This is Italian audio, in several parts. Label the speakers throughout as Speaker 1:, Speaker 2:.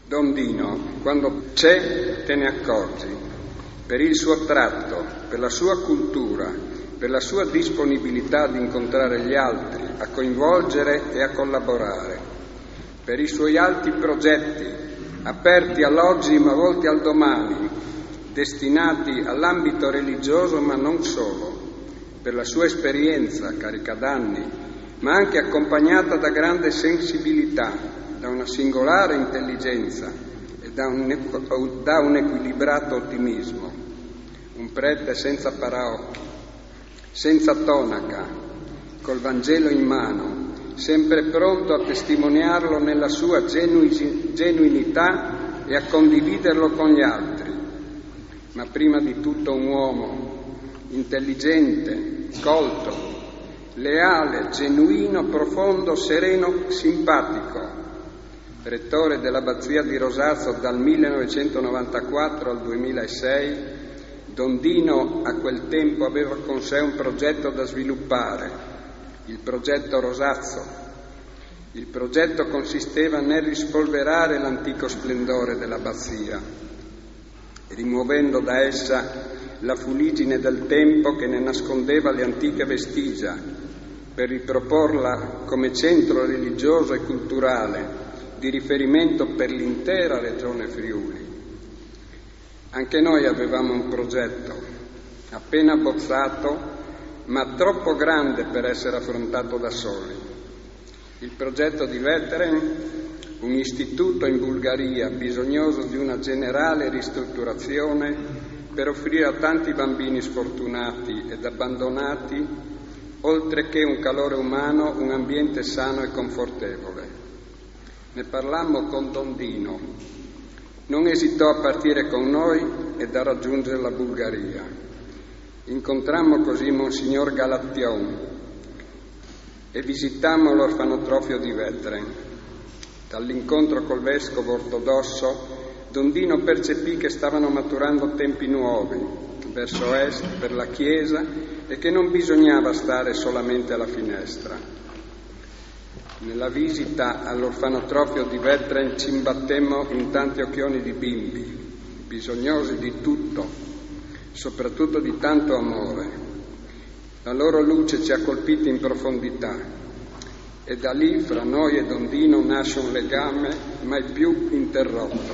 Speaker 1: Don Dino, quando c'è, te ne accorgi, per il suo tratto, per la sua cultura, per la sua disponibilità ad incontrare gli altri, a coinvolgere e a collaborare, per i suoi alti progetti, aperti all'oggi ma volti al domani, destinati all'ambito religioso ma non solo, per la sua esperienza carica d'anni, ma anche accompagnata da grande sensibilità, da una singolare intelligenza e da un equilibrato ottimismo, un prete senza paraocchi, senza tonaca, col Vangelo in mano, sempre pronto a testimoniarlo nella sua genuinità e a condividerlo con gli altri, ma prima di tutto un uomo intelligente, colto, leale, genuino, profondo, sereno, simpatico, rettore dell'abbazia di Rosazzo dal 1994 al 2006, Don Dino a quel tempo aveva con sé un progetto da sviluppare, il progetto Rosazzo. Il progetto consisteva nel rispolverare l'antico splendore dell'abbazia, rimuovendo da essa la fuliggine del tempo che ne nascondeva le antiche vestigia, per riproporla come centro religioso e culturale di riferimento per l'intera regione Friuli. Anche noi avevamo un progetto, appena abbozzato, ma troppo grande per essere affrontato da soli. Il progetto di Veteren, un istituto in Bulgaria bisognoso di una generale ristrutturazione per offrire a tanti bambini sfortunati ed abbandonati, oltre che un calore umano, un ambiente sano e confortevole. Ne parlammo con Don Dino. Non esitò a partire con noi ed a raggiungere la Bulgaria. Incontrammo così Monsignor Galattion e visitammo l'orfanotrofio di Veteren. Dall'incontro col vescovo ortodosso, Don Dino percepì che stavano maturando tempi nuovi verso est per la Chiesa e che non bisognava stare solamente alla finestra. Nella visita all'orfanotrofio di Veteren ci imbattemmo in tanti occhioni di bimbi, bisognosi di tutto, soprattutto di tanto amore. La loro luce ci ha colpiti in profondità e da lì fra noi e Don Dino nasce un legame mai più interrotto.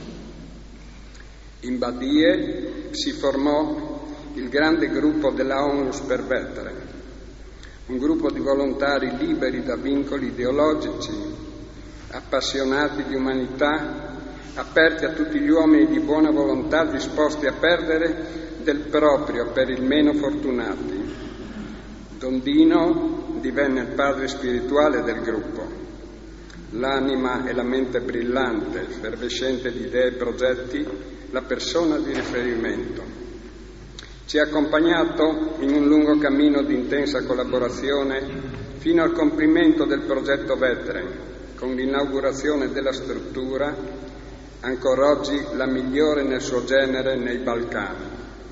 Speaker 1: In Badie si formò il grande gruppo della Onlus per Veteren, un gruppo di volontari liberi da vincoli ideologici, appassionati di umanità, aperti a tutti gli uomini di buona volontà, disposti a perdere del proprio per il meno fortunati. Don Dino divenne il padre spirituale del gruppo, l'anima e la mente brillante, effervescente di idee e progetti, la persona di riferimento. Ci ha accompagnato in un lungo cammino di intensa collaborazione fino al compimento del progetto Veteren, con l'inaugurazione della struttura, ancora oggi la migliore nel suo genere nei Balcani.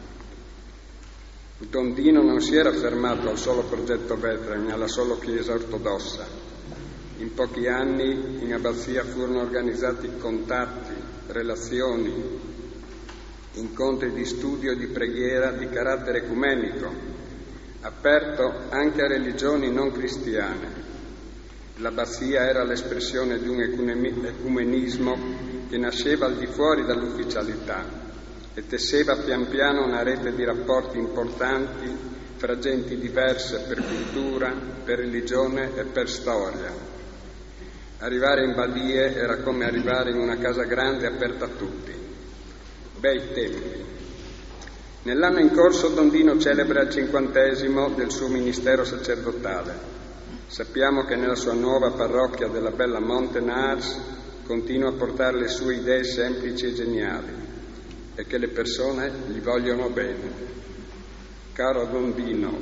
Speaker 1: Don Dino non si era fermato al solo progetto Veteren, alla sola Chiesa ortodossa. In pochi anni in abbazia furono organizzati contatti, relazioni, incontri di studio e di preghiera di carattere ecumenico, aperto anche a religioni non cristiane. L'abbazia era l'espressione di un ecumenismo che nasceva al di fuori dall'ufficialità e tesseva pian piano una rete di rapporti importanti fra genti diverse per cultura, per religione e per storia. Arrivare in Badie era come arrivare in una casa grande aperta a tutti. Bei tempi. Nell'anno in corso Don Dino celebra il 50° del suo ministero sacerdotale. Sappiamo che nella sua nuova parrocchia della bella Montenars continua a portare le sue idee semplici e geniali e che le persone gli vogliono bene. Caro Don Dino,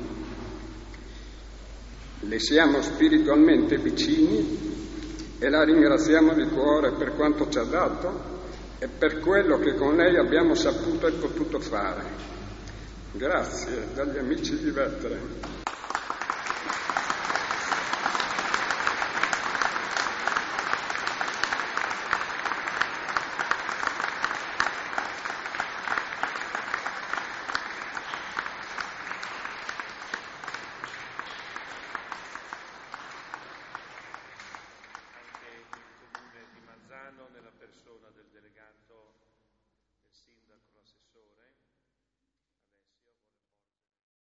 Speaker 1: le siamo spiritualmente vicini e la ringraziamo di cuore per quanto ci ha dato e per quello che con lei abbiamo saputo e potuto fare. Grazie dagli amici di Veteren.